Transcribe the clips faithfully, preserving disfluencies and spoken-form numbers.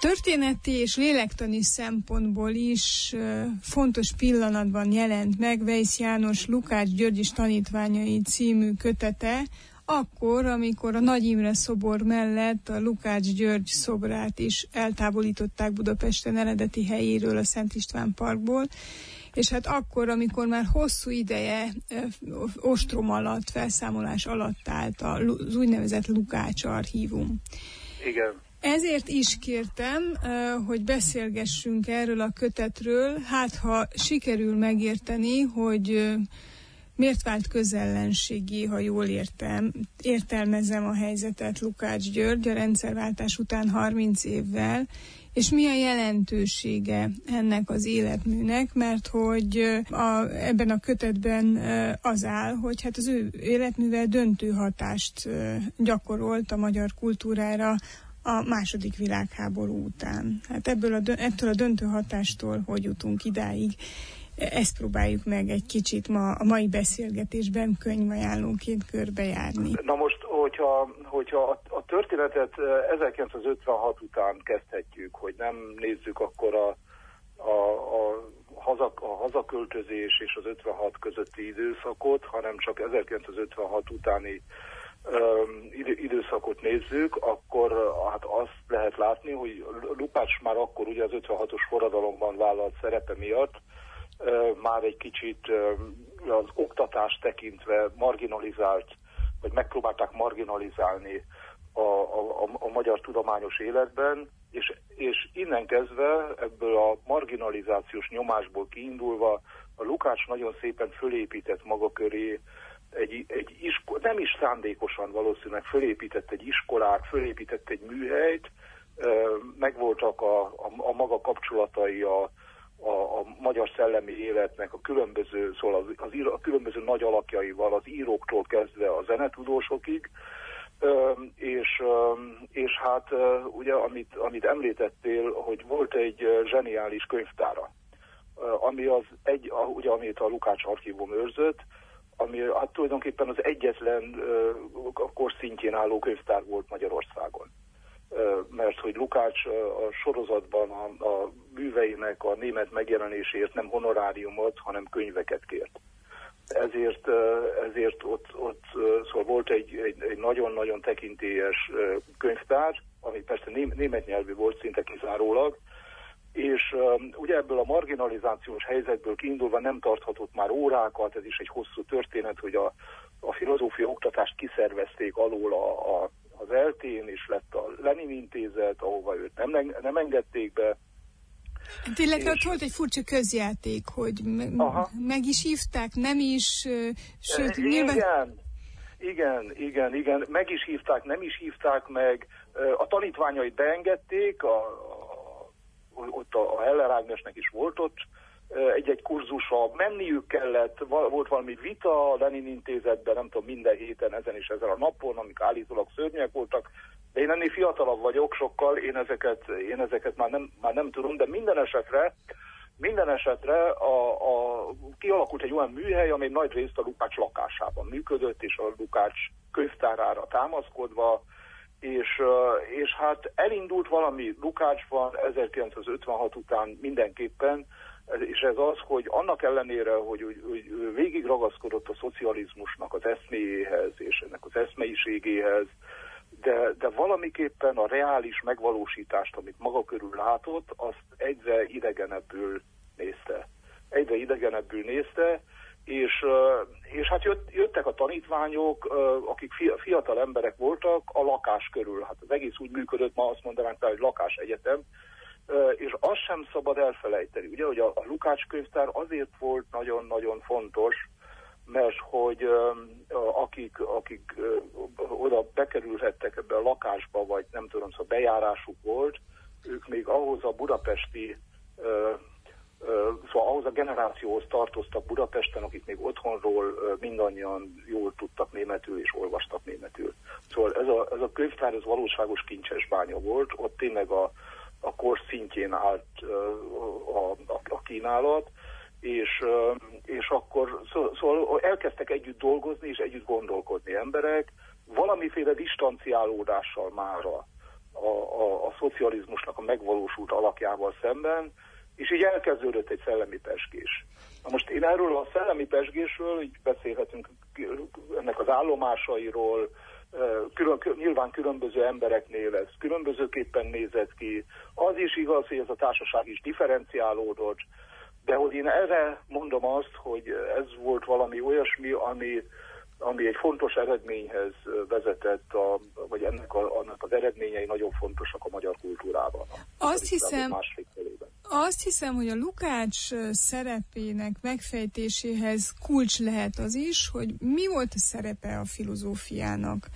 Történeti és lélektani szempontból is fontos pillanatban jelent meg Weisz János Lukács György és tanítványai című kötete, akkor, amikor a Nagy Imre szobor mellett a Lukács György szobrát is eltávolították Budapesten eredeti helyéről, a Szent István Parkból, és hát akkor, amikor már hosszú ideje ostrom alatt, felszámolás alatt állt az úgynevezett Lukács archívum. Igen. Ezért is kértem, hogy beszélgessünk erről a kötetről, hát ha sikerül megérteni, hogy miért vált közellenségé, ha jól értem, értelmezem a helyzetet Lukács György a rendszerváltás után harminc évvel, és mi a jelentősége ennek az életműnek, mert hogy a, ebben a kötetben az áll, hogy hát az ő életművel döntő hatást gyakorolt a magyar kultúrára a második világháború után. Hát ebből a, ettől a döntő hatástól hogy jutunk idáig, ezt próbáljuk meg egy kicsit ma a mai beszélgetésben könyvajánlóként körbejárni. Na most, hogyha, hogyha a, a történetet ezerkilencszázötvenhat után kezdhetjük, hogy nem nézzük akkor a, a, a, haza, a hazaköltözés és az ötvenhat közötti időszakot, hanem csak ezerkilencszázötvenhat utáni időszakot nézzük, akkor hát azt lehet látni, hogy Lukács már akkor ugye az ötvenhatos forradalomban vállalt szerepe miatt már egy kicsit az oktatást tekintve marginalizált, vagy megpróbálták marginalizálni a, a, a magyar tudományos életben, és, és innen kezdve ebből a marginalizációs nyomásból kiindulva a Lukács nagyon szépen fölépített maga köré egy, egy isko- nem is szándékosan valószínűleg fölépített egy iskolát, fölépített egy műhelyt, megvoltak a, a, a maga kapcsolatai a, a, a magyar szellemi életnek a különböző, szóval az, az ír, a különböző nagy alakjaival, az íróktól kezdve a zenetudósokig, és, és hát ugye amit, amit említettél, hogy volt egy zseniális könyvtára, ami az egy, ugye amit a Lukács archívum őrzött, ami hát tulajdonképpen az egyetlen uh, korszintjén álló könyvtár volt Magyarországon. Uh, mert hogy Lukács uh, a sorozatban a, a műveinek a német megjelenéséért nem honoráriumot, hanem könyveket kért. Ezért, uh, ezért ott, ott uh, szóval volt egy, egy, egy nagyon-nagyon tekintélyes uh, könyvtár, ami persze ném, német nyelvű volt szinte kizárólag, és um, ugye ebből a marginalizációs helyzetből kiindulva nem tarthatott már órákat, ez is egy hosszú történet, hogy a, a filozófia oktatást kiszervezték alól a, a, az eltén, és lett a Lenin intézet, ahova őt nem, nem engedték be. Tényleg és... ott volt egy furcsa közjáték, hogy me- meg is hívták, nem is, sőt, igen, nyilván... igen, igen, igen, meg is hívták, nem is hívták meg, a tanítványait beengedték, a, a ott a Heller Ágnesnek is volt ott egy-egy kurzusa, menniük kellett, volt valami vita a Lenin intézetben, nem tudom, minden héten, ezen és ezen a napon, amik állítólag szörnyek voltak, de én ennél fiatalabb vagyok sokkal, én ezeket, én ezeket már, nem, már nem tudom, de minden esetre, minden esetre a, a, kialakult egy olyan műhely, amely nagy részt a Lukács lakásában működött, és a Lukács könyvtárára támaszkodva, És, és hát elindult valami Lukácsban ezerkilencszázötvenhat után mindenképpen, és ez az, hogy annak ellenére, hogy, hogy, hogy végig ragaszkodott a szocializmusnak az eszméjéhez, és ennek az eszmeiségéhez, de, de valamiképpen a reális megvalósítást, amit maga körül látott, azt egyre idegenebbül nézte. Egyre idegenebbül nézte, És, és hát jött, jöttek a tanítványok, akik fiatal emberek voltak a lakás körül. Hát az egész úgy működött, ma azt mondanánk rá, hogy lakásegyetem, és azt sem szabad elfelejteni. Ugye, hogy a, a Lukács könyvtár azért volt nagyon-nagyon fontos, mert hogy akik, akik oda bekerülhettek ebbe a lakásba, vagy nem tudom, szóval bejárásuk volt, ők még ahhoz a budapesti szóval ahhoz a generációhoz tartoztak Budapesten, akik még otthonról mindannyian jól tudtak németül és olvastak németül. Szóval ez a, ez a könyvtár, ez valóságos kincses bánya volt, ott tényleg a, a kor szintjén állt a, a, a kínálat, és, és akkor szóval elkezdtek együtt dolgozni és együtt gondolkodni emberek, valamiféle distanciálódással mára a, a, a szocializmusnak a megvalósult alakjával szemben, és így elkezdődött egy szellemi pezsgés. Na most én erről a szellemi pezsgésről így beszélhetünk ennek az állomásairól, külön, nyilván különböző embereknél ez különbözőképpen nézett ki. Az is igaz, hogy ez a társaság is differenciálódott, de hogy én erre mondom azt, hogy ez volt valami olyasmi, ami, ami egy fontos eredményhez vezetett, a, vagy ennek, a, annak az eredményei nagyon fontosak a magyar kultúrában. Azt hiszem, azt hiszem, hogy a Lukács szerepének megfejtéséhez kulcs lehet az is, hogy mi volt a szerepe a filozófiának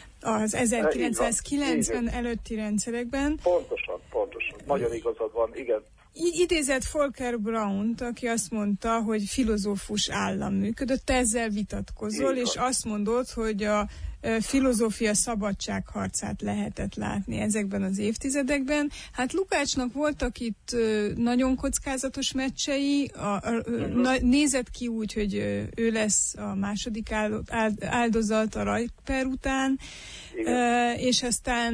az ezerkilencszázkilencven előtti rendszerekben. Pontosan, pontosan. Nagyon igazad van, igen. Idézett Volker Braunt, aki azt mondta, hogy filozófus állam működött, te ezzel vitatkozol, és azt mondod, hogy a filozófia szabadságharcát lehetett látni ezekben az évtizedekben. Hát Lukácsnak voltak itt nagyon kockázatos meccsei, a, a, na, nézett ki úgy, hogy ő lesz a második áldozat a Rajper után, igen. És aztán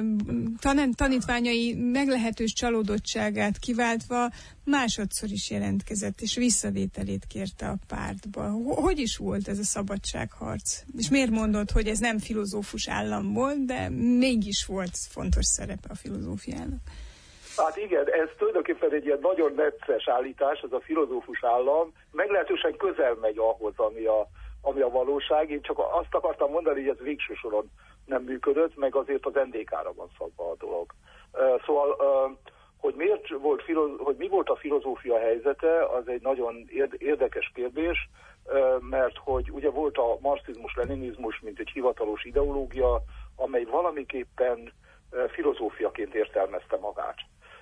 tan- tanítványai meglehetős csalódottságát kiváltva másodszor is jelentkezett, és visszavételét kérte a pártba. Hogy is volt ez a szabadságharc? És miért mondod, hogy ez nem filozófus állam volt, de mégis volt fontos szerepe a filozófiának? Hát igen, ez tulajdonképpen egy ilyen nagyon necces állítás, ez a filozófus állam, meglehetősen közel megy ahhoz, ami a, ami a valóság. Én csak azt akartam mondani, hogy ez végső soron nem működött, meg azért az en dé ká-ra van szabva a dolog. Uh, szóval, uh, hogy, miért volt, hogy mi volt a filozófia helyzete, az egy nagyon érdekes kérdés, uh, mert hogy ugye volt a marxizmus-leninizmus, mint egy hivatalos ideológia, amely valamiképpen uh, filozófiaként értelmezte magát.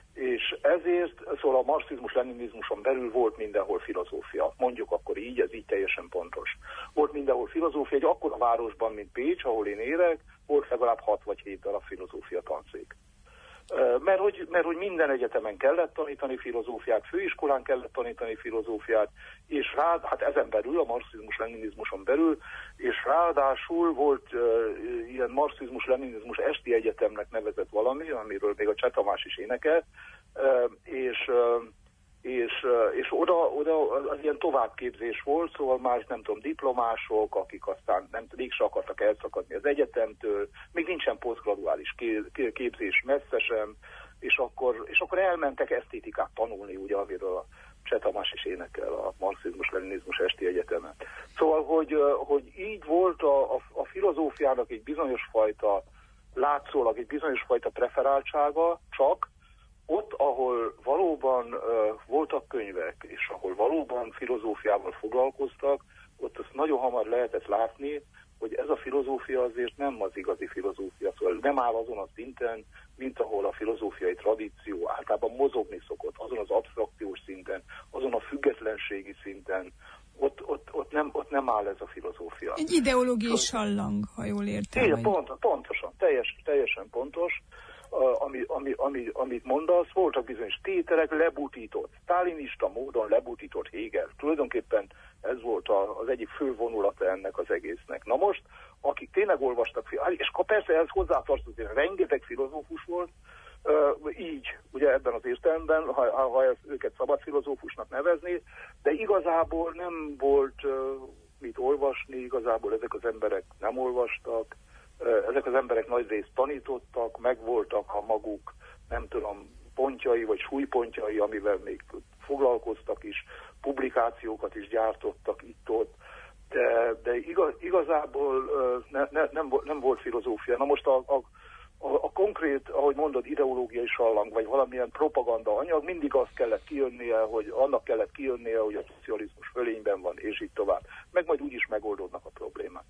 És ezért, szóval a marxizmus-leninizmuson belül volt mindenhol filozófia. Mondjuk akkor így, ez így teljesen pontos. Volt mindenhol filozófia, egy akkora városban, mint Pécs, ahol én élek, volt legalább hat vagy hét darab filozófia tanszék. Mert hogy, mert hogy minden egyetemen kellett tanítani filozófiát, főiskolán kellett tanítani filozófiát, és rá, hát ezen belül, a marxizmus-leninizmuson belül, és ráadásul volt uh, ilyen marxizmus-leninizmus esti egyetemnek nevezett valami, amiről még a Cseh Tamás is énekel, uh, és, uh, és, uh, és oda, oda az ilyen továbbképzés volt, szóval már nem tudom, diplomások, akik aztán nem mégse akartak elszakadni az egyetemtől, még nincsen posztgraduális képzés messze sem, és akkor, és akkor elmentek esztétikát tanulni, ugye, amiről a Cseh Tamás is énekel a marxizmus-leninizmus esti egyetemen. Szóval, hogy, hogy így volt a, a, a filozófiának egy bizonyos fajta, látszólag egy bizonyos fajta preferáltsága, csak ott, ahol valóban uh, voltak könyvek, és ahol valóban filozófiával foglalkoztak, ott azt nagyon hamar lehetett látni, hogy ez a filozófia azért nem az igazi filozófia, szóval nem áll azon a szinten, mint ahol a filozófiai tradíció általában mozogni szokott, azon az absztrakciós szinten, azon a függetlenségi szinten, ott, ott, ott, nem, ott nem áll ez a filozófia. Egy ideológiai sallang, ha jól értem. Igen, pont, pontosan, teljes, teljesen pontos. Uh, ami, ami, ami, amit mondasz, voltak bizonyos tételek, lebutított, sztálinista módon lebutított Hegel. Tulajdonképpen ez volt a, az egyik fő vonulata ennek az egésznek. Na most, akik tényleg olvastak, és persze ez hozzátartozik, rengeteg filozófus volt, uh, így, ugye ebben az értelemben, ha, ha ezt őket szabad filozófusnak nevezni, de igazából nem volt uh, mit olvasni, igazából ezek az emberek nem olvastak, ezek az emberek nagyrészt tanítottak, megvoltak a maguk, nem tudom, pontjai vagy súlypontjai, amivel még foglalkoztak is, publikációkat is gyártottak itt-ott, de, de igaz, igazából ne, ne, nem, nem volt filozófia. Na most a, a, a, a konkrét, ahogy mondod, ideológiai sallang, vagy valamilyen propaganda anyag, mindig azt kellett kijönnie, hogy annak kellett kijönnie, hogy a szocializmus fölényben van, és így tovább. Meg majd úgyis megoldódnak a problémák.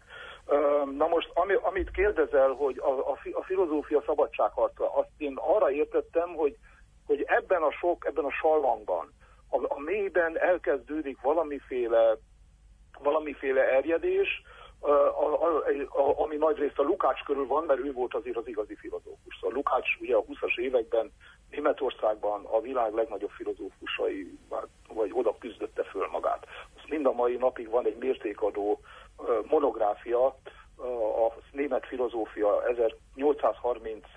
Na most, ami, amit kérdezel, hogy a, a, a filozófia szabadságharca, azt én arra értettem, hogy, hogy ebben a sok, ebben a sallangban, a, a mélyben elkezdődik valamiféle, valamiféle erjedés, a, a, a, a, ami nagyrészt a Lukács körül van, mert ő volt azért az igazi filozófus. A Lukács ugye a huszas években Németországban a világ legnagyobb filozófusai, vagy oda küzdötte föl magát. Azt mind a mai napig van egy mértékadó monográfia, a német filozófia ezernyolcszázharminc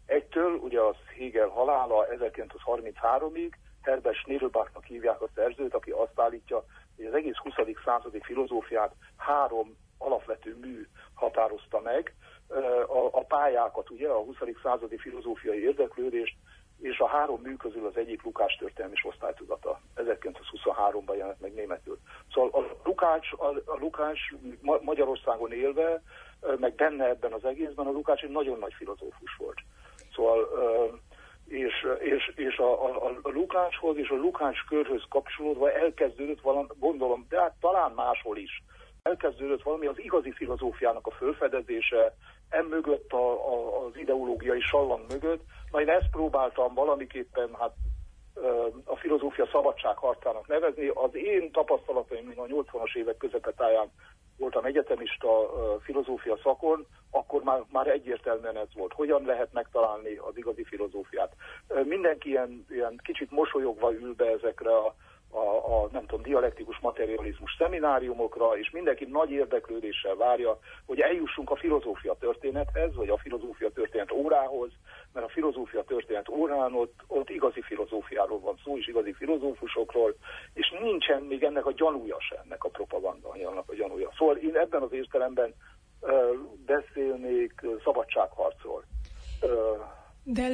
egytől, ugye az Hegel halála ezerkilencszázharmincháromig, Herbert Schneerbachnak hívják a szerzőt, aki azt állítja, hogy az egész huszadik századi filozófiát három alapvető mű határozta meg. A, a pályákat, ugye, a huszadik századi filozófiai érdeklődést, és a három mű közül az egyik Lukács történelmi és osztálytudata. ezerkilencszázhuszonháromban jelent meg németül. Szóval a Lukács, a, a Lukács Ma- Magyarországon élve, meg benne ebben az egészben, a Lukács egy nagyon nagy filozófus volt. Szóval, és, és, és a, a, a Lukácshoz és a Lukács körhöz kapcsolódva elkezdődött valami, gondolom, de hát talán máshol is, elkezdődött valami az igazi filozófiának a fölfedezése, emögött a, a, az ideológiai sallang mögött. Na, én ezt próbáltam valamiképpen hát, a filozófia szabadságharcának nevezni. Az én tapasztalataim a nyolcvanas évek közepetáján voltam egyetemista filozófia szakon, akkor már, már egyértelműen ez volt. Hogyan lehet megtalálni az igazi filozófiát? Mindenki ilyen, ilyen kicsit mosolyogva ül be ezekre a A, a, nem tudom, dialektikus materializmus szemináriumokra, és mindenki nagy érdeklődéssel várja, hogy eljussunk a filozófia történethez, vagy a filozófia történet órához, mert a filozófia történet órán ott, ott igazi filozófiáról van szó, és igazi filozófusokról, és nincsen még ennek a gyanúja sem, ennek a propaganda annak a gyanúja. Szóval én ebben az értelemben uh, beszélnék uh, szabadságharcról. Uh, De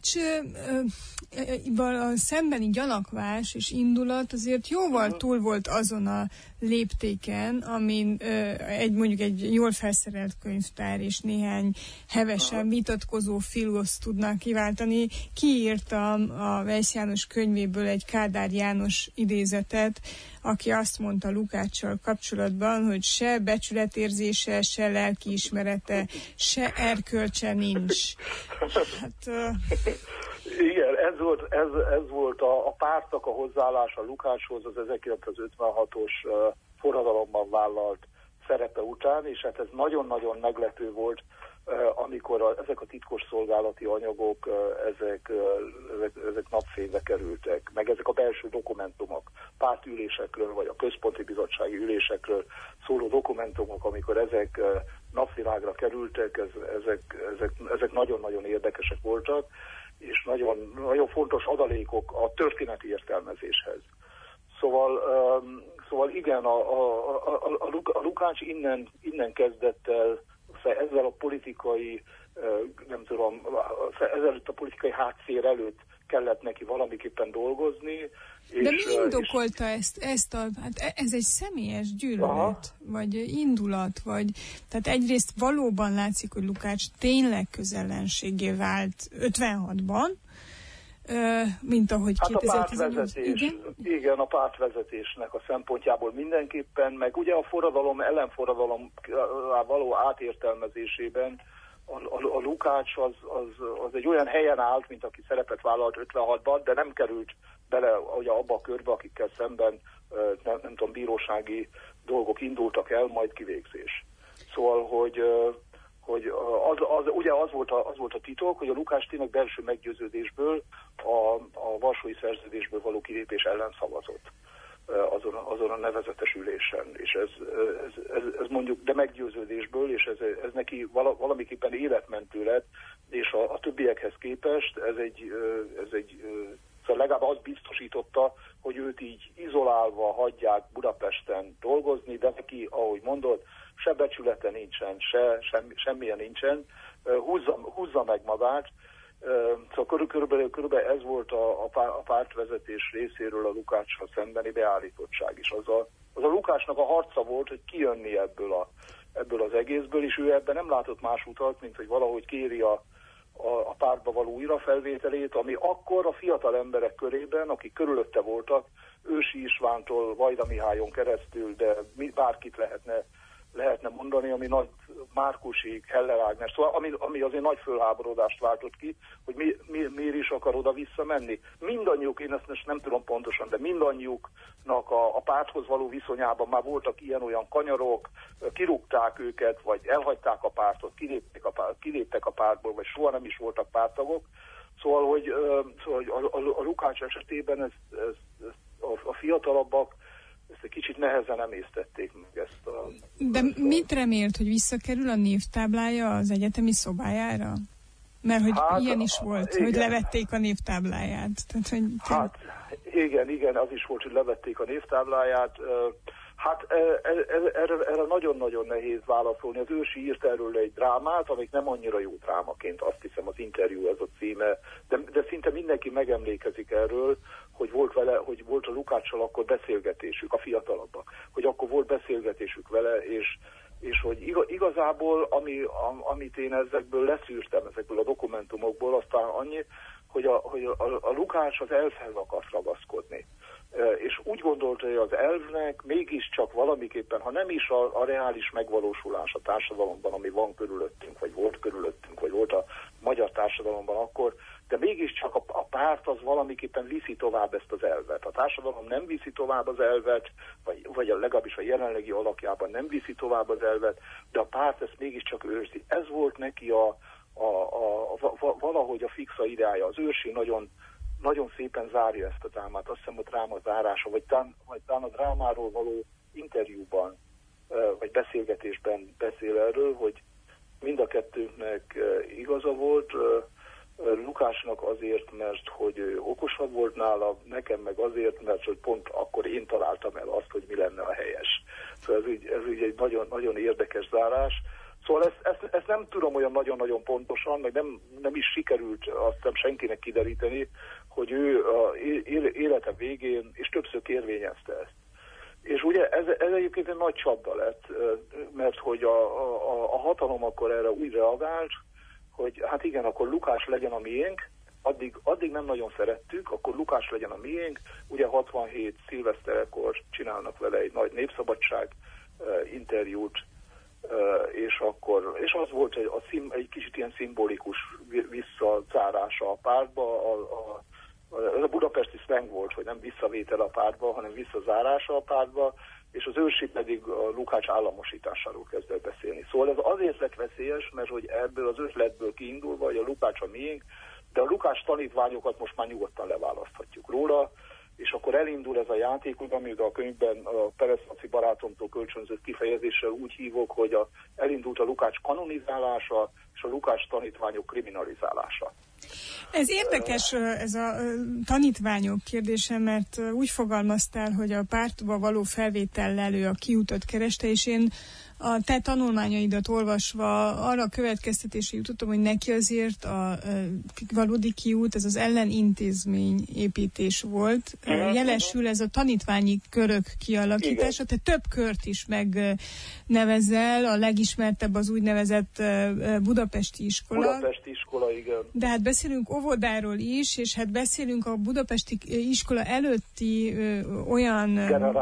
Lukácsval a szembeni gyanakvás és indulat azért jóval túl volt azon a léptéken, amin egy mondjuk egy jól felszerelt könyvtár és néhány hevesen vitatkozó filósz tudnak kiváltani. Kiírtam a Weisz János könyvéből egy Kádár János idézetet, aki azt mondta Lukáccsal kapcsolatban, hogy se becsületérzése, se lelkiismerete, se erkölcse nincs. Hát, uh... Igen, ez volt, ez, ez volt a, a pártnak a hozzáállása Lukácshoz az ezerkilencszázötvenhatos uh, forradalomban vállalt szerepe után, és hát ez nagyon-nagyon meglepő volt, uh, amikor a, ezek a titkos szolgálati anyagok, uh, ezek, uh, ezek, ezek napfénybe kerültek, meg ezek a belső dokumentumok, pártülésekről, vagy a központi bizottsági ülésekről szóló dokumentumok, amikor ezek uh, napvilágra kerültek, ez, ezek, ezek, ezek nagyon-nagyon érdekesek voltak, és nagyon, nagyon fontos adalékok a történeti értelmezéshez. Szóval, um, szóval igen, a, a, a, a, a Lukács innen, innen kezdett el, ezzel a politikai, nem tudom, ezzel a politikai hátszér előtt kellett neki valamiképpen dolgozni. De és, mi indokolta és... ezt, ezt a, hát ez egy személyes gyűlölet, aha, vagy indulat, vagy, tehát egyrészt valóban látszik, hogy Lukács tényleg közellenségé vált ötvenhatban, mint ahogy hát kétezer-tizennyolc. A pártvezetés, igen? igen, a pártvezetésnek a szempontjából mindenképpen, meg ugye a forradalom, ellenforradalom való átértelmezésében a, a, a Lukács az, az, az egy olyan helyen állt, mint aki szerepet vállalt ötvenhatban, de nem került bele ugye, abba a körbe, akikkel szemben nem, nem tudom, bírósági dolgok indultak el, majd kivégzés. Szóval, hogy, hogy az, az, ugye az volt, a, az volt a titok, hogy a Lukács tényleg belső meggyőződésből a, a Varsói Szerződésből való kilépés ellen szavazott azon, azon a nevezetes ülésen. És ez, ez, ez, ez mondjuk, de meggyőződésből, és ez, ez neki vala, valamiképpen életmentő lett, és a, a többiekhez képest ez egy, ez egy szóval legalább azt biztosította, hogy őt így izolálva hagyják Budapesten dolgozni, de neki, ahogy mondod, se becsülete nincsen, se semmi, semmilyen nincsen, húzza, húzza meg magát. Szóval körülbelül, körülbelül ez volt a, a pártvezetés részéről a Lukáccsal szembeni beállítottság is. Az a, az a Lukácsnak a harca volt, hogy kijönni ebből, a, ebből az egészből, és ő ebben nem látott más utat, mint hogy valahogy kéri a A, a pártba való újrafelvételét, ami akkor a fiatal emberek körében, akik körülötte voltak, Ősi Istvántól Vajda Mihályon keresztül, de mi, bárkit lehetne, lehetne mondani, ami nagy Márkusig, Heller Ágnes, szóval ami, ami azért nagy fölháborodást váltott ki, hogy mi, mi, miért is akar oda visszamenni. Mindannyiuk, én ezt most nem tudom pontosan, de mindannyiuknak a, a párthoz való viszonyában már voltak ilyen-olyan kanyarok, kirúgták őket, vagy elhagyták a pártot, kiléptek a, párt, kiléptek a pártból, vagy soha nem is voltak párttagok. Szóval, hogy, szóval, hogy a, a, a Lukács esetében ez, ez, ez, a, a fiatalabbak ezt egy kicsit nehezen emésztették meg ezt a... De mit remélt, hogy visszakerül a névtáblája az egyetemi szobájára? Mert hogy hát, ilyen is volt, igen. Hogy levették a névtábláját. Tehát, hogy hát igen, igen, az is volt, hogy levették a névtábláját. Hát erre, erre nagyon-nagyon nehéz válaszolni. Az Ősi írt erről egy drámát, amik nem annyira jó drámaként, azt hiszem az interjú ez a címe, de, de szinte mindenki megemlékezik erről, hogy volt vele, hogy volt a Lukáccsal akkor beszélgetésük, a fiatalabbak, hogy akkor volt beszélgetésük vele, és, és hogy igazából, ami, amit én ezekből leszűrtem, ezekből a dokumentumokból, aztán annyi, hogy a, hogy a, a Lukács az elvhez akart ragaszkodni. És úgy gondolta, hogy az elvnek mégiscsak valamiképpen, ha nem is a, a reális megvalósulás a társadalomban, ami van körülöttünk, vagy volt körülöttünk, vagy volt a magyar társadalomban akkor, de mégiscsak a, a párt az valamiképpen viszi tovább ezt az elvet. A társadalom nem viszi tovább az elvet, vagy, vagy legalábbis a jelenlegi alakjában nem viszi tovább az elvet, de a párt ezt mégiscsak őrzi. Ez volt neki a, a, a, a, valahogy a fixa ideája. Az Őrsi nagyon nagyon szépen zárja ezt a drámát, azt hiszem a dráma zárása, vagy talán, vagy talán a drámáról való interjúban, vagy beszélgetésben beszél erről, hogy mind a kettőnknek igaza volt, Lukásnak azért, mert hogy okosabb volt nála, nekem meg azért, mert hogy pont akkor én találtam el azt, hogy mi lenne a helyes. Szóval ez így, ez így egy nagyon, nagyon érdekes zárás. Szóval ezt, ezt, ezt nem tudom olyan nagyon-nagyon pontosan, meg nem, nem is sikerült azt hiszem senkinek kideríteni, hogy ő a élete végén, és többször kérvényezte ezt. És ugye ez, ez egyébként egy nagy csapda lett, mert hogy a, a, a hatalom akkor erre úgy reagált, hogy hát igen, akkor Lukács legyen a miénk, addig, addig nem nagyon szerettük, akkor Lukács legyen a miénk, ugye hatvanhét szilveszterekor csinálnak vele egy nagy népszabadság uh, interjút, uh, és akkor, és az volt egy, a szim, egy kicsit ilyen szimbolikus visszazárása a pártba, a, a, ez a budapesti szleng volt, hogy nem visszavétel a pártba, hanem visszazárása a pártba, és az Őrsi pedig a Lukács államosításáról kezdett beszélni. Szóval ez azért lett veszélyes, mert hogy ebből az ötletből kiindulva, hogy a Lukács a miénk, de a Lukács tanítványokat most már nyugodtan leválaszthatjuk róla, és akkor elindul ez a játék, amit a könyvben a Perez-Laci barátomtól kölcsönzött kifejezéssel úgy hívok, hogy a, elindult a Lukács kanonizálása és a Lukács tanítványok kriminalizálása. Ez érdekes, ez a tanítványok kérdése, mert úgy fogalmaztál, hogy a pártba való felvétellel ő a kiutat kereste, és én a te tanulmányaidat olvasva arra a következtetésre jutottam, hogy neki azért a valódi kiút, ez az ellenintézmény építés volt. Jelesül ez a tanítványi körök kialakítása, te több kört is megnevezel, a legismertebb az úgynevezett budapesti iskola. Budapesti iskola, igen. De hát beszélünk óvodáról is, és hát beszélünk a budapesti iskola előtti ö, olyan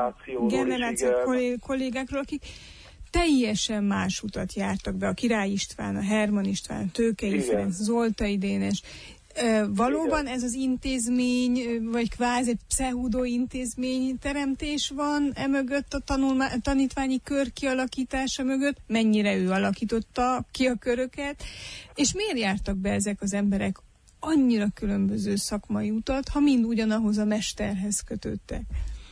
generáció kollégákról, akik teljesen más utat jártak be, a Király István, a Herman István, a Tőkei Ferenc, Zoltai Dénes. E, valóban igen. Ez az intézmény, vagy kvázi pseudo intézmény teremtés van emögött a tanulma- tanítványi kör kialakítása mögött? Mennyire ő alakította ki a köröket? És miért jártak be ezek az emberek annyira különböző szakmai utat, ha mind ugyanahoz a mesterhez kötődtek?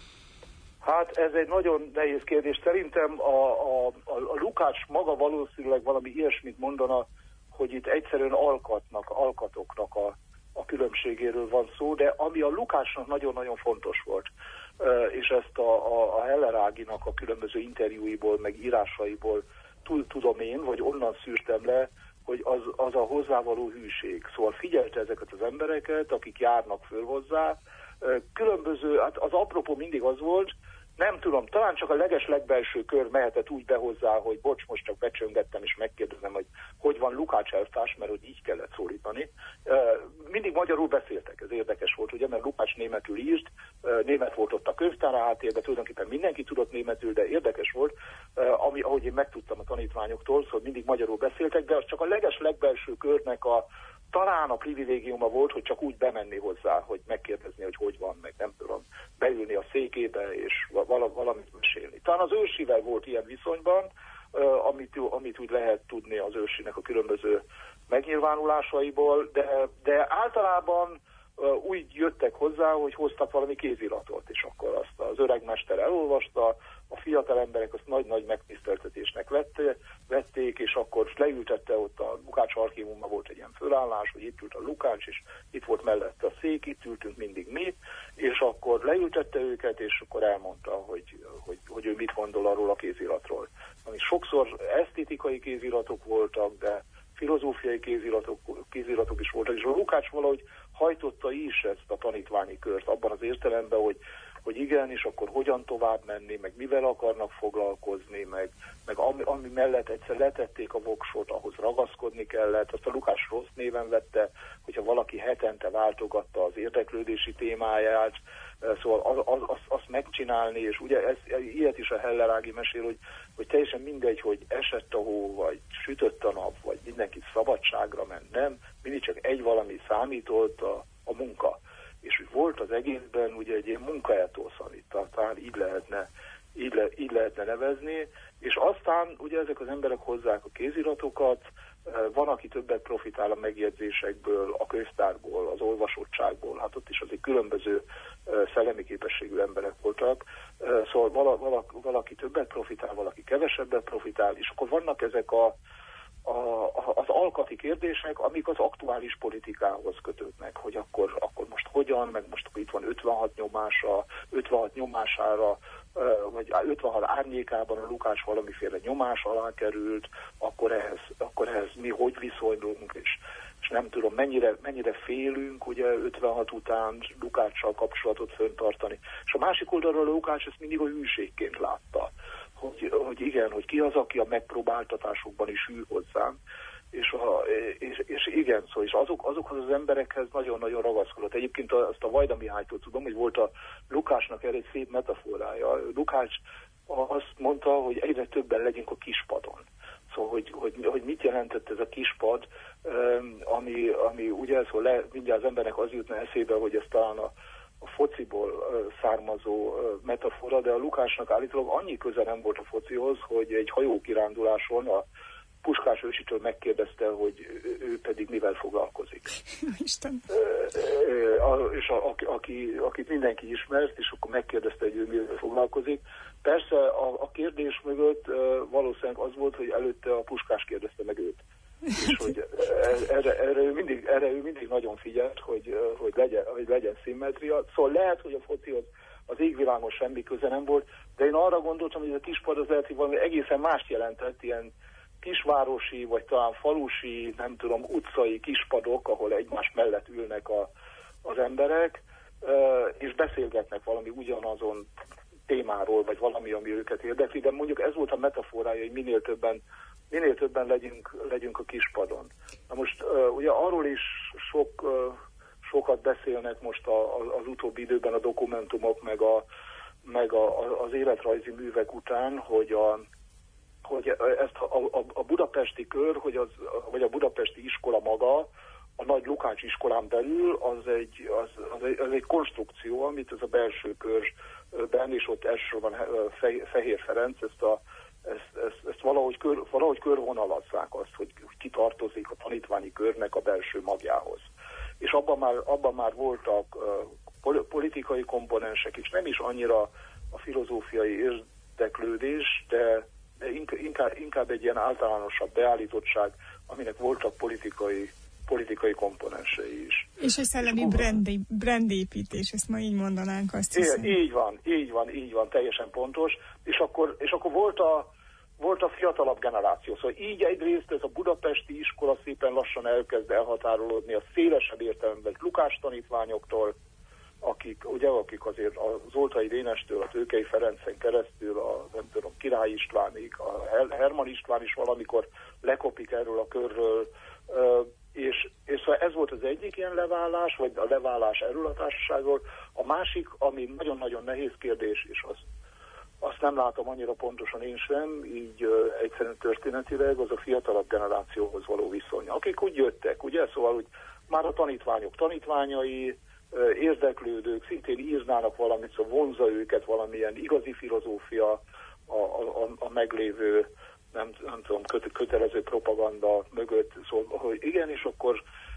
Hát ez egy nagyon nehéz kérdés. Szerintem a, a, a, a Lukács maga valószínűleg valami ilyesmit mondana, hogy itt egyszerűen alkatnak, alkatoknak a, a különbségéről van szó, de ami a Lukácsnak nagyon-nagyon fontos volt, és ezt a, a, a Heller Áginak a különböző interjúiból, meg írásaiból túl tudom én, vagy onnan szűrtem le, hogy az, az a hozzávaló hűség. Szóval figyelte ezeket az embereket, akik járnak föl hozzá. Különböző, hát az apropó mindig az volt, nem tudom, talán csak a leges legbelső kör mehetett úgy be hozzá, hogy bocs, most csak becsöngettem és megkérdezem, hogy hogy van Lukács elvtárs, mert hogy így kellett szólítani. Mindig magyarul beszéltek, ez érdekes volt, ugye, mert Lukács németül írt, német volt ott a könyvtára háttérben, tulajdonképpen mindenki tudott németül, de érdekes volt, ami, ahogy én megtudtam a tanítványoktól, szóval mindig magyarul beszéltek, de az csak a leges legbelső körnek a talán a privilégiuma volt, hogy csak úgy bemenni hozzá, hogy megkérdezni, hogy hogy van, meg nem tudom, beülni a székébe, és vala, valamit mesélni. Talán az Őrsivel volt ilyen viszonyban, amit, amit úgy lehet tudni az Őrsinek a különböző megnyilvánulásaiból, de, de általában úgy jöttek hozzá, hogy hoztak valami kéziratot, és akkor azt az öreg mester elolvasta, a fiatal emberek azt nagy-nagy megtiszteltetésnek vette, vették, és akkor leültette ott a Lukács archívumban volt egy ilyen fölállás, hogy itt ült a Lukács, és itt volt mellette a szék, itt ültünk mindig mi, és akkor leültette őket, és akkor elmondta, hogy, hogy, hogy ő mit gondol arról a kéziratról. Ami sokszor esztétikai kéziratok voltak, de filozófiai kéziratok, kéziratok is voltak, és a Lukács valahogy hajtotta is ezt a tanítványi kört, abban az értelemben, hogy, hogy igen, és akkor hogyan tovább menni, meg mivel akarnak foglalkozni, meg, meg ami, ami mellett egyszer letették a voksot, ahhoz ragaszkodni kellett, azt a Lukács rossz néven vette, hogyha valaki hetente váltogatta az érdeklődési témáját, szóval az, az, az, azt megcsinálni, és ugye ez, ilyet is a Heller-Ági mesél, hogy, hogy teljesen mindegy, hogy esett a hó, vagy sütött a nap, vagy mindenki szabadságra ment, nem, mindig csak egy valami számított, a, a munka. És volt az egészben ugye egy ilyen munkaetósz, amit talán így lehetne, így, le, így lehetne nevezni, és aztán ugye ezek az emberek hozzák a kéziratokat, van, aki többet profitál a megjegyzésekből, a könyvtárból, az olvasottságból, hát ott is azért különböző szellemi képességű emberek voltak, szóval vala, vala, valaki többet profitál, valaki kevesebbet profitál, és akkor vannak ezek a, a, az alkati kérdések, amik az aktuális politikához kötődnek, hogy akkor, akkor most hogyan, meg most itt van ötvenhat nyomása, ötvenhat nyomására, vagy ötvenhat árnyékában a Lukács valamiféle nyomás alá került, akkor ehhez, akkor ehhez mi hogy viszonyulunk, és, és nem tudom, mennyire, mennyire félünk ugye ötvenhat után Lukáccsal kapcsolatot föntartani. És a másik oldalról a Lukács ezt mindig a hűségként látta, hogy, hogy igen, hogy ki az, aki a megpróbáltatásokban is hű hozzám, és, a, és, és igen, szóval és azok, azokhoz az emberekhez nagyon-nagyon ragaszkodott. Egyébként azt a Vajda Mihálytól tudom, hogy volt a Lukácsnak erre egy szép metaforája. Lukács azt mondta, hogy egyre többen legyünk a kispadon. Szóval, hogy, hogy, hogy mit jelentett ez a kispad, ami, ami ugye szóval le, mindjárt az embernek az jutna eszébe, hogy ez talán a, a fociból származó metafora, de a Lukácsnak állítólag annyi köze nem volt a focihoz, hogy egy hajókiránduláson a Puskás ősitől megkérdezte, hogy ő pedig mivel foglalkozik. Isten. És a, a, aki, akit mindenki ismert, és akkor megkérdezte, hogy ő mivel foglalkozik. Persze a, a kérdés mögött valószínűleg az volt, hogy előtte a Puskás kérdezte meg őt. És hogy erre, erre, ő mindig, erre ő mindig nagyon figyelt, hogy, hogy, legyen, hogy legyen szimmetria. Szóval lehet, hogy a focihoz az égvilágon semmi köze nem volt, de én arra gondoltam, hogy ez a kispad az lehet, hogy valami egészen mást jelentett, ilyen kisvárosi, vagy talán falusi, nem tudom, utcai kispadok, ahol egymás mellett ülnek a, az emberek, és beszélgetnek valami ugyanazon témáról, vagy valami, ami őket érdekli, de mondjuk ez volt a metaforája, hogy minél többen, minél többen legyünk, legyünk a kispadon. Na most ugye arról is sok, sokat beszélnek most a, az utóbbi időben a dokumentumok, meg, a, meg a, az életrajzi művek után, hogy a hogy ezt a, a, a budapesti kör, hogy az, vagy a budapesti iskola maga, a nagy Lukács iskolán belül, az egy, az, az egy, az egy konstrukció, amit ez a belső körben, és ott elsősorban Fehér Ferenc, ezt, a, ezt, ezt, ezt valahogy, kör, valahogy körvonalazzák azt, hogy ki tartozik a tanítványi körnek a belső magjához. És abban már, abban már voltak uh, politikai komponensek is, nem is annyira a filozófiai érdeklődés, de de inkább, inkább egy ilyen általánosabb beállítottság, aminek voltak politikai, politikai komponensei is. És egy szellemi brandi, brandépítés, ezt ma így mondanánk, azt hiszem. Így, így van, így van, így van, teljesen pontos. És akkor, és akkor volt, a, volt a fiatalabb generáció. Szóval így egyrészt ez a budapesti iskola szépen lassan elkezd elhatárolódni a szélesebb értelemben Lukács tanítványoktól, akik, ugye, akik azért a Zoltai Dénestől, a Tőkei Ferencen keresztül, a nem tudom, Király Istvánig, a Herman István is valamikor lekopik erről a körről, és, és szóval ez volt az egyik ilyen leválás, vagy a leválás erről a társaságról. A másik, ami nagyon-nagyon nehéz kérdés, és az, azt nem látom annyira pontosan én sem, így uh, egyszerűen történetileg, az a fiatalabb generációhoz való viszony. Akik úgy jöttek, ugye, szóval úgy már a tanítványok tanítványai, érdeklődők, szintén írnának valamit, szóval vonza őket valamilyen igazi filozófia, a, a, a meglévő, nem, nem tudom, köt, kötelező propaganda mögött, szóval, hogy igen, és akkor,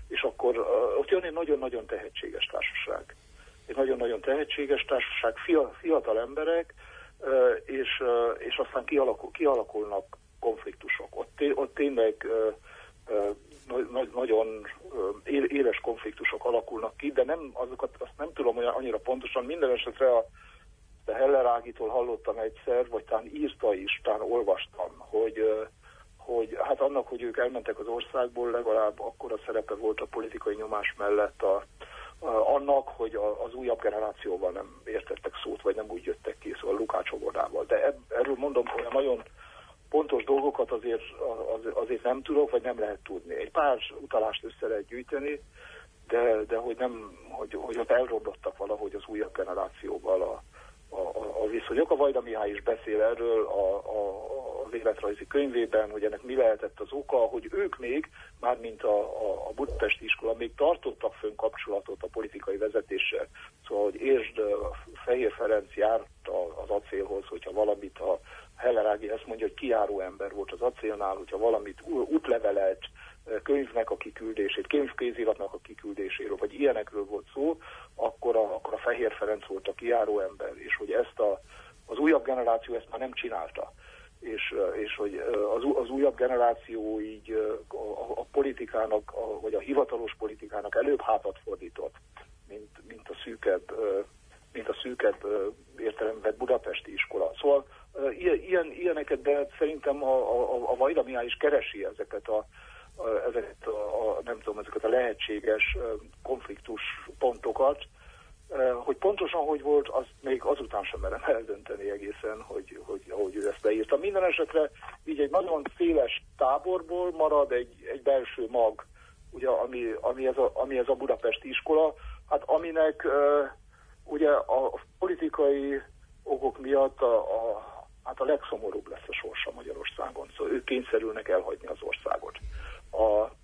és akkor uh, ott jön egy nagyon-nagyon tehetséges társaság. Egy nagyon-nagyon tehetséges társaság, fia, fiatal emberek, uh, és, uh, és aztán kialakul, kialakulnak konfliktusok. Ott, ott tényleg uh, uh, na, nagyon uh, éles konfliktusok alakulnak ki, de nem, azokat azt nem tudom olyan annyira pontosan. Minden esetre a de Heller Ágitól hallottam egyszer, vagy talán írta is, talán olvastam, hogy, uh, hogy hát annak, hogy ők elmentek az országból, legalább akkora szerepe volt a politikai nyomás mellett a, a, annak, hogy a, az újabb generációval nem értettek szót, vagy nem úgy jöttek ki, szóval Lukács Óvodával. De eb, erről mondom, hogy nagyon pontos dolgokat azért, az, azért nem tudok, vagy nem lehet tudni. Egy pár utalást össze lehet gyűjteni, de, de hogy, nem, hogy, hogy ott elromlottak valahogy az újabb generációval a, a, a viszonyok. A Vajda Mihály is beszél erről a, a, az életrajzi könyvében, hogy ennek mi lehetett az oka, hogy ők még, mármint a, a, a budapesti iskola, még tartottak fönn kapcsolatot a politikai vezetéssel. Szóval, hogy értsd, Fehér Ferenc járt az acélhoz, hogyha valamit, a Heller Ági ezt mondja, hogy kijáró ember volt az acélnál, hogyha valamit útlevelet, könyvnek a kiküldését, könyvkéziratnak a kiküldéséről, vagy ilyenekről volt szó, akkor a, akkor a Fehér Ferenc volt a kijáró ember, és hogy ezt a, az újabb generáció ezt már nem csinálta. És, és hogy az, az újabb generáció így a, a politikának, a, vagy a hivatalos politikának előbb hátat fordított, mint, mint a szűkebb, mint a szűkebb értelemben budapesti iskola. Szóval ilyen, ilyeneket, de szerintem a, a, a Vajda Mihály is keresi ezeket a ezeket a, a, nem tudom, ezeket a lehetséges konfliktus pontokat, hogy pontosan hogy volt, azt még azután sem merem eldönteni egészen, hogy, hogy ahogy ő ezt beírta. Minden esetre így egy nagyon széles táborból marad egy, egy belső mag, ugye, ami, ami, ez a, ami ez a budapesti iskola, hát aminek uh, ugye a politikai okok miatt a, a, hát a legszomorúbb lesz a sorsa Magyarországon, szóval ők kényszerülnek elhagyni az országot. A,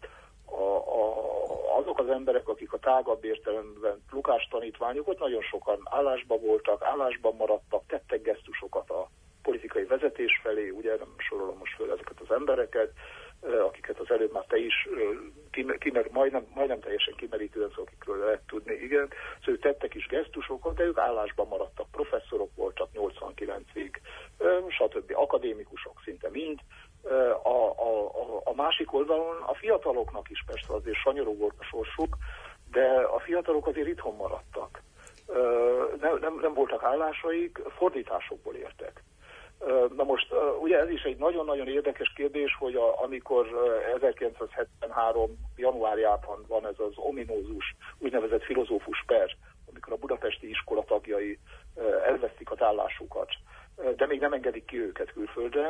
a, a, azok az emberek, akik a tágabb értelemben Lukács tanítványok, ott nagyon sokan állásban voltak, állásban maradtak, tettek gesztusokat a politikai vezetés felé, ugye nem sorolom most föl ezeket az embereket, akiket az előbb már te is kimer, majdnem, majdnem teljesen kimerítően, szóval akikről lehet tudni, igen. Szóval ők tettek is gesztusokat, de ők állásban maradtak, professzorok voltak nyolcvankilencig, stb. Akadémikusok szinte mind. A, a, a, a másik oldalon a fiataloknak is persze azért sanyarú volt a sorsuk, de a fiatalok azért itthon maradtak. Nem, nem, nem voltak állásaik, fordításokból értek. Na most ugye ez is egy nagyon-nagyon érdekes kérdés, hogy a, amikor ezerkilencszázhetvenhárom januárjában van ez az ominózus úgynevezett filozófus per, amikor a budapesti iskola tagjai elvesztik az állásukat, de még nem engedik ki őket külföldre.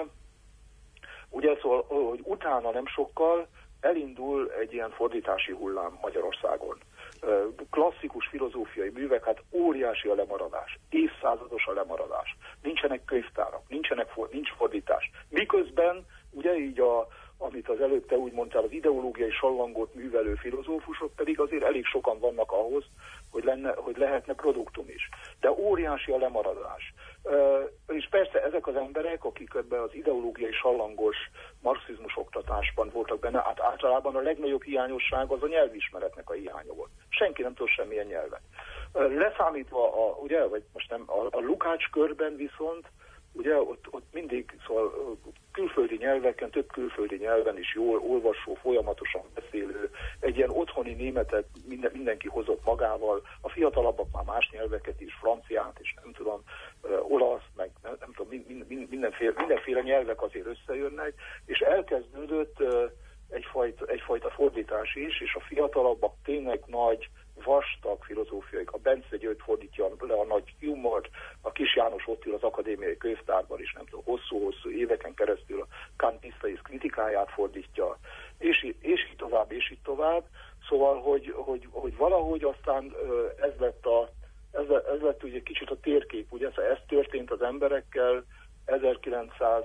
Ugye szóval, hogy utána nem sokkal elindul egy ilyen fordítási hullám Magyarországon. Klasszikus filozófiai művek, hát óriási a lemaradás, évszázados a lemaradás. Nincsenek könyvtárak, nincsenek, nincs fordítás. Miközben, ugye így a, amit az előbb te úgy mondtál, az ideológiai sallangót művelő filozófusok pedig azért elég sokan vannak ahhoz, hogy, lenne, hogy lehetne produktum is. De óriási a lemaradás. Uh, és persze ezek az emberek, akik ebben az ideológiai sallangos marxizmus oktatásban voltak benne, hát általában a legnagyobb hiányosság az a nyelvismeretnek a hiánya volt. Senki nem tud semmilyen nyelvet. Uh, leszámítva, a, ugye, vagy most nem, a, a Lukács körben viszont, ugye ott, ott mindig, szóval külföldi nyelveken, több külföldi nyelven is jól olvasó, folyamatosan beszélő, egy ilyen otthoni németet minden, mindenki hozott magával, a fiatalabbak már más nyelveket is, franciát és nem tudom, olasz, meg nem, nem tudom, mind, mind, mindenféle, mindenféle nyelvek azért összejönnek, és elkezdődött egyfajta, egyfajta fordítás is, és a fiatalabbak tényleg nagy, vastag filozófiaik. A Bence György fordítja le a nagy humort, a Kis János ott ül az akadémiai könyvtárban is, nem tudom, hosszú-hosszú éveken keresztül a Kant Tisztaész kritikáját fordítja, és, és így tovább, és így tovább. Szóval, hogy, hogy, hogy valahogy aztán ez lett, a, ez, lett, ez lett ugye kicsit a térkép, ugye ez történt az emberekkel ezerkilencszáz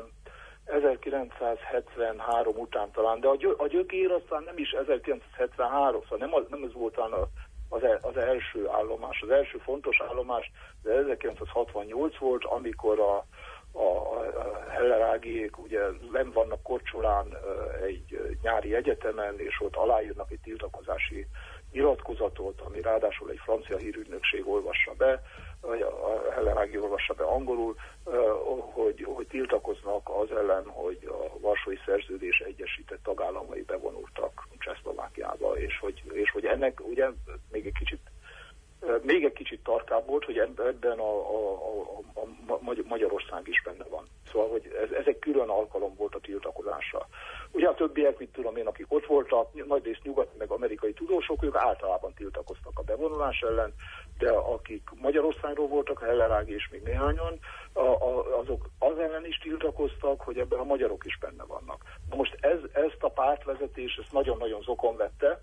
ezerkilencszázhetvenhárom után talán, de a, gyö, a gyökér aztán nem is ezerkilencszázhetvenhárom, szóval nem az, nem az volt az, az első állomás. Az első fontos állomás de ezerkilencszázhatvannyolc volt, amikor a, a, a Heller-Ágiék ugye nem vannak Korcsolán egy nyári egyetemen, és ott aláírnak egy tiltakozási nyilatkozatot, ami ráadásul egy francia hírügynökség olvassa be, vagy a Heller-Ági olvassa be angolul, hogy, hogy tiltakoznak az ellen, hogy a Varsói Szerződés egyesített tagállamai bevonultak Csehszlovákiába, és hogy, és hogy ennek ugye még egy kicsit még egy kicsit tarkább volt, hogy ebben a, a, a, a Magyarország is benne van. Szóval, hogy ez, ez egy külön alkalom volt a tiltakozásra. Ugye a többiek, mit tudom én, akik ott voltak, nagyrészt nyugati meg amerikai tudósok, ők általában tiltakoztak a bevonulás ellen, de akik Magyarországról voltak, Heller-Ági és még néhányan, a, a, azok az ellen is tiltakoztak, hogy ebben a magyarok is benne vannak. Na most ez, ezt a pártvezetés ezt nagyon-nagyon zokon vette,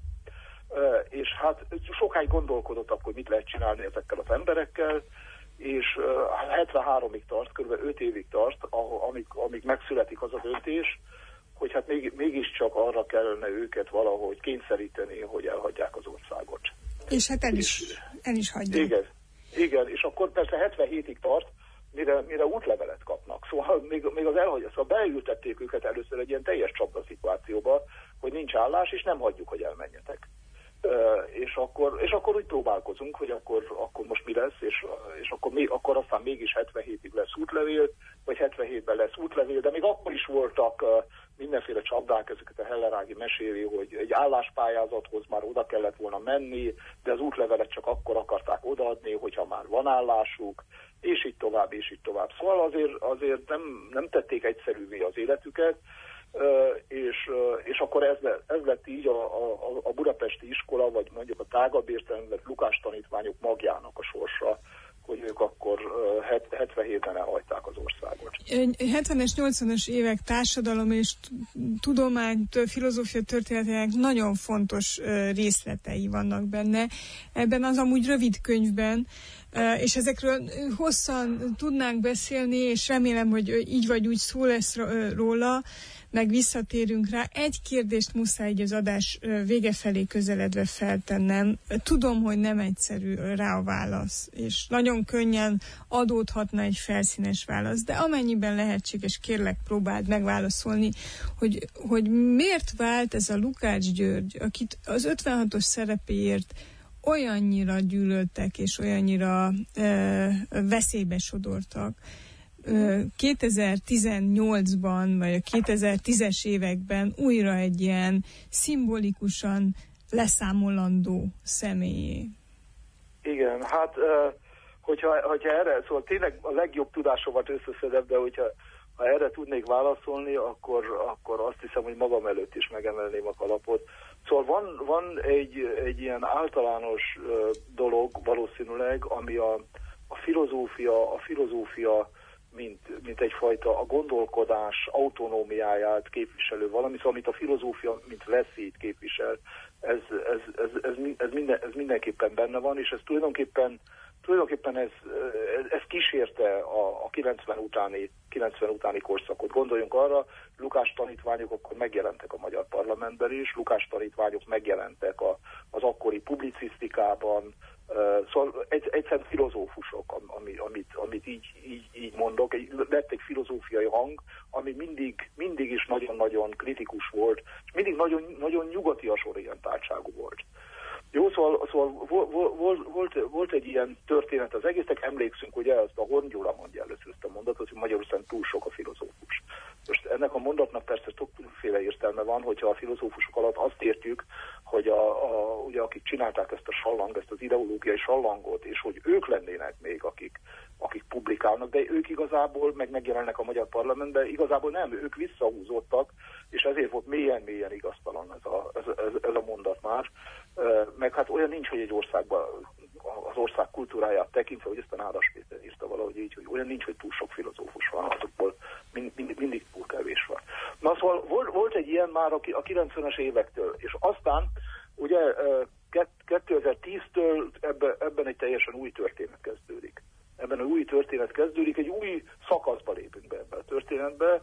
és hát sokáig gondolkodott akkor, hogy mit lehet csinálni ezekkel az emberekkel, és hetvenháromig tart, kb. öt évig tart, amíg, amíg megszületik az a döntés, hogy hát még, mégiscsak arra kellene őket valahogy kényszeríteni, hogy elhagyják az országot. És hát el is, el is hagyják. Igen, igen, és akkor persze hetvenhétig tart, mire, mire útlevelet kapnak. Szóval még, még az elhagyás, szóval beültették őket először egy ilyen teljes csapda szituációba, hogy nincs állás, és nem hagyjuk, hogy elmenjetek. Uh, és, akkor, és akkor úgy próbálkozunk, hogy akkor, akkor most mi lesz, és, és akkor, mi, akkor aztán mégis hetvenhétig lesz útlevél, vagy hetvenhétben lesz útlevél, de még akkor is voltak uh, mindenféle csapdák, ezeket a Heller-Ági meséli, hogy egy álláspályázathoz már oda kellett volna menni, de az útlevelet csak akkor akarták odaadni, hogyha már van állásuk, és így tovább, és így tovább. Szóval azért, azért nem, nem tették egyszerűvé az életüket, Uh, és, uh, és akkor ez, le, ez lett így a, a, a budapesti iskola, vagy mondjuk a tágabb értelemben Lukás tanítványok magjának a sorsa, hogy ők akkor uh, hetvenhétben elhagyták az országot. hetvenes, nyolcvanas évek társadalom és tudomány, filozófia történetének nagyon fontos uh, részletei vannak benne. Ebben az amúgy rövid könyvben, uh, és ezekről hosszan tudnánk beszélni, és remélem, hogy így vagy úgy szó lesz róla, meg visszatérünk rá. Egy kérdést muszáj így az adás vége felé közeledve feltennem. Tudom, hogy nem egyszerű rá a válasz, és nagyon könnyen adódhatna egy felszínes válasz, de amennyiben lehetséges, kérlek, próbáld megválaszolni, hogy, hogy miért vált ez a Lukács György, akit az ötvenhatos szerepéért olyannyira gyűlöltek, és olyannyira e, veszélybe sodortak, kétezer-tizennyolcban, vagy a kétezer-tízes években újra egy ilyen szimbolikusan leszámolandó személyé. Igen, hát hogyha, hogyha erre, szóval tényleg a legjobb tudásomat összeszedem, de hogyha ha erre tudnék válaszolni, akkor, akkor azt hiszem, hogy magam előtt is megemelném a kalapot. Szóval van, van egy, egy ilyen általános dolog valószínűleg, ami a, a filozófia, a filozófia mint, mint egyfajta a gondolkodás autonómiáját képviselő valami, szóval amit a filozófia, mint veszélyt képvisel, ez, ez, ez, ez, ez, minden, ez mindenképpen benne van, és ez tulajdonképpen, tulajdonképpen ez, ez kísérte a, a kilencven utáni, kilencven utáni korszakot. Gondoljunk arra, Lukás tanítványok akkor megjelentek a magyar parlamentben is, Lukás tanítványok megjelentek a, az akkori publicisztikában, Uh, szóval egy, egyszerűen filozófusok, ami, amit, amit így, így, így mondok, egy, lett egy filozófiai hang, ami mindig, mindig is nagyon-nagyon kritikus volt, és mindig nagyon, nagyon nyugatias orientáltságú volt. Jó, szóval, szóval volt, volt, volt, volt egy ilyen történet az egésznek, emlékszünk, ugye, azt a Horn Gyula mondja először ezt a mondatot, hogy Magyarországon túl sok a filozófus. Most ennek a mondatnak persze többféle értelme van, hogyha a filozófusok alatt azt értjük, hogy a, a, ugye, akik csinálták ezt a sallang, ezt az ideológiai sallangot, és hogy ők lennének még, akik, akik publikálnak, de ők igazából meg megjelennek a magyar parlamentben, igazából nem, ők visszahúzódtak, és ezért volt mélyen-mélyen igaztalan ez a, ez, ez, ez a mondat már. Meg hát olyan nincs, hogy egy országban az ország kultúráját tekintve, hogy ezt a Nádas Péter írta valahogy így, hogy olyan nincs, hogy túl sok filozófus van, azokból mind, mind, mindig túl kevés van. Na szóval volt, volt egy ilyen már a kilencvenes évektől, és aztán ugye kétezer-tíztől ebbe, ebben egy teljesen új történet kezdődik. Ebben egy új történet kezdődik, egy új szakaszba lépünk be ebbe a történetbe,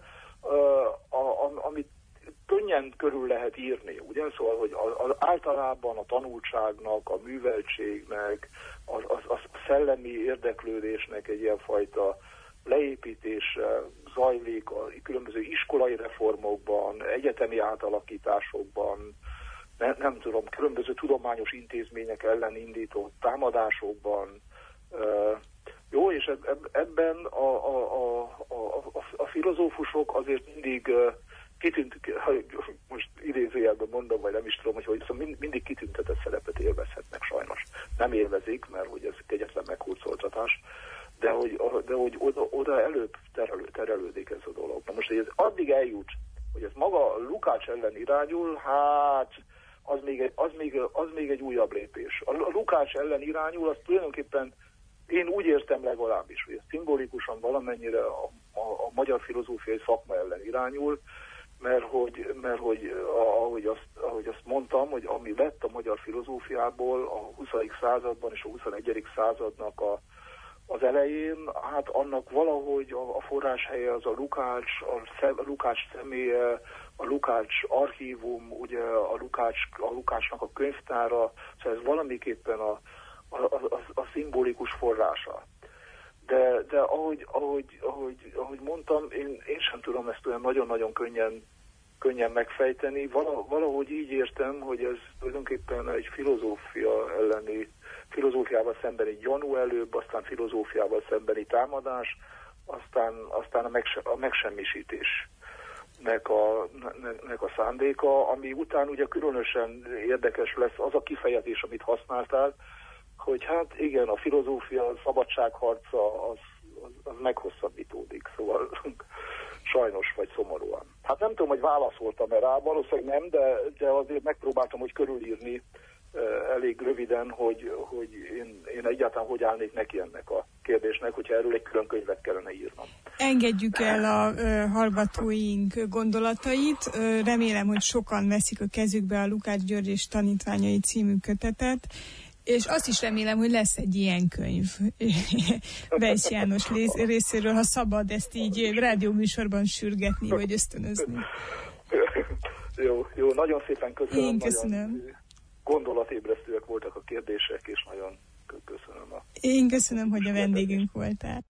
amit könnyen körül lehet írni, ugye? Szóval, hogy az általában a tanultságnak, a műveltségnek, a, a, a szellemi érdeklődésnek egy ilyen fajta leépítése zajlik a különböző iskolai reformokban, egyetemi átalakításokban, ne, nem tudom, különböző tudományos intézmények ellen indított támadásokban. Uh, jó, és eb, ebben a, a, a, a, a, a filozófusok azért mindig uh, kitűnt, most idézőjelben mondom, vagy nem is tudom, hogy, hogy szóval mindig kitüntetett szerepet élvezhetnek sajnos. Nem élvezik, mert hogy ez egyetlen meghurcoltatás, de hogy, de hogy oda, oda előbb terelő, terelődik ez a dolog. Na most, hogy ez addig eljut, hogy ez maga Lukács ellen irányul, hát az még egy, az még, az még egy újabb lépés. A Lukács ellen irányul, az tulajdonképpen én úgy értem legalábbis, hogy ez szimbolikusan valamennyire a, a, a magyar filozófiai szakma ellen irányul, mert hogy, mert hogy ahogy, azt, ahogy azt mondtam, hogy ami lett a magyar filozófiából a huszadik században és a huszonegyedik századnak a, az elején, hát annak valahogy a, a forráshelye az a Lukács, a, szem, a Lukács személye, a Lukács archívum, ugye a, Lukács, a Lukácsnak a könyvtára, szóval ez valamiképpen a, a, a, a szimbolikus forrása. De, de ahogy, ahogy, ahogy, ahogy mondtam, én, én sem tudom ezt olyan nagyon-nagyon könnyen, könnyen megfejteni. Valahogy így értem, hogy ez tulajdonképpen egy filozófia elleni, filozófiával szembeni gyanú előbb, aztán filozófiával szembeni támadás, aztán, aztán a, megse, a megsemmisítésnek a, nek a szándéka, ami után ugye különösen érdekes lesz az a kifejezés, amit használtál, hogy hát igen, a filozófia, a szabadságharca az, az, az meghosszabbítódik, szóval sajnos vagy szomorúan. Hát nem tudom, hogy válaszoltam-e rá, valószínűleg nem, de, de azért megpróbáltam, hogy körülírni uh, elég röviden, hogy, hogy én, én egyáltalán hogy állnék neki ennek a kérdésnek, hogyha erről egy külön könyvet kellene írnom. Engedjük el a uh, hallgatóink gondolatait. Uh, remélem, hogy sokan veszik a kezükbe a Lukács György és tanítványai című kötetet, és azt is remélem, hogy lesz egy ilyen könyv Weisz János részéről, ha szabad ezt így rádióműsorban sürgetni, vagy ösztönözni. Jó, jó, nagyon szépen köszönöm. Én köszönöm. Nagyon gondolatébresztőek voltak a kérdések, és nagyon köszönöm. A... Én köszönöm, hogy a vendégünk voltál.